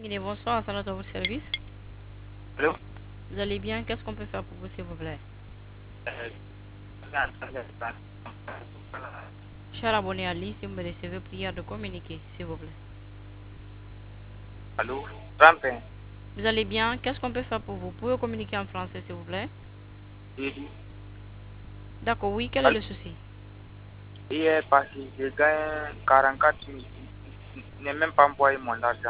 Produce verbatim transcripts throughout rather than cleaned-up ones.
Guinée, bonsoir, ça à votre service. Allô? Vous allez bien? Qu'est-ce qu'on peut faire pour vous, s'il vous plaît? Cher abonné à l'I, si vous me recevez, prière de communiquer, s'il vous plaît. Allô? Rampin. Vous allez bien? Qu'est-ce qu'on peut faire pour vous? Vous pouvez communiquer en français, s'il vous plaît? D'accord, oui, quel est le souci? Hier passé, j'ai gagné quarante-quatre mille. Je n'ai même pas envoyé mon argent.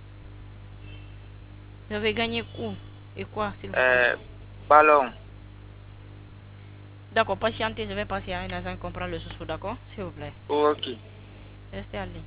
Vous avez gagné où et quoi, s'il vous plaît? Euh, ballon. D'accord, patientez, je vais passer à un agent comprendre le souci, d'accord? S'il vous plaît. Oh, ok. Restez à ligne.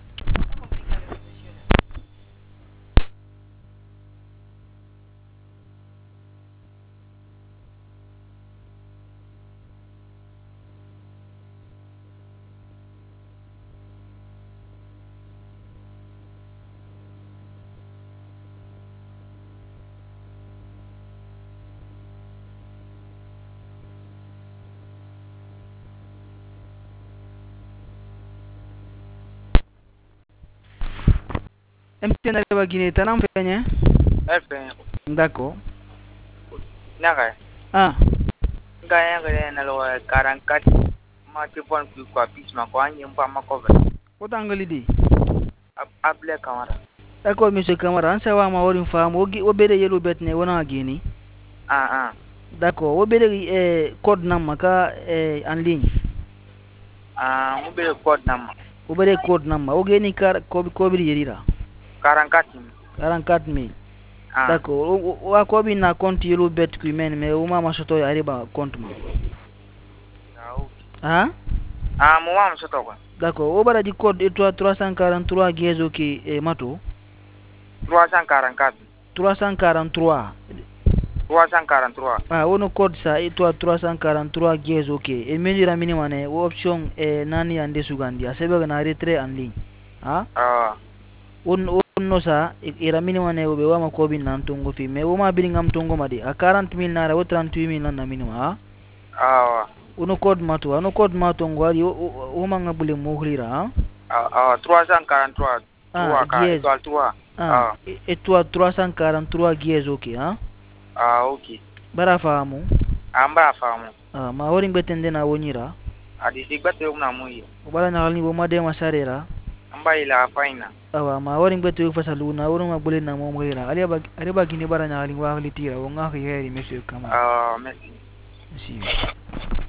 M T N Areba Guinée, t'as un fait, Enfin, d'accord. Naga. Ah, Gagné quarante-quatre. Ma téléphone plus quoi, puis ma quoi, il n'y a pas ma cover. what angle dit? Appelez Camara. D'accord, monsieur Camara, on saitว่ามาวอรินฟาร์มโอเบเดyellow bet ne wona Guinée. Ah, ah. D'accord, o bede eh, code number ka eh, en ligne. Ah, on veut le code number. O bede code number, o geni kar ko ko bi yerira. quarante-quatre mille. quarante-quatre mille. Ah. D'accord, o o ko bi na compte yellow bet ku men mais o mama soto ariba compte ma. Ah? Ah, moi, je suis toi. D'accord, o bara di code étoile trois cent quarante-trois gezo ki eh, mato. trois cent quarante-quatre. trois cent quarante-trois. trois cent quarante-trois. Ah, ono code sa étoile trois cent quarante-trois gezo ok. E menira minimum ne option eh, nani ande sugandi. Asebe na retrait en ligne. Ah? Ah. On on no sa ira minimum ne obe wama ko bin nan tongo fi mais woma bin ngam tongo madi a quarante mille nara o trente-huit mille na minimum ah. Ah. Ono code mato, ono code mato ngwadi o manga bule mo hulira ah. Ah, ah, trois cent quarante-trois. Ah, gezo. Étoile trois. Ah, étoile trois cent quarante-trois gezo ok ah. Ah, ok. Bara fahamu. Amba fahamu. Ah, ma wori betende na wonyira. Adi digate una muyi. Ubala na halni bo made masarera. Amba ila faina. Awa ma wori betu yu fasalu na wori ma bule na mo mwira. Ali ba ali ba gini bara na halni wa halitira wonga khayri monsieur Kamara. Ah, merci. Merci.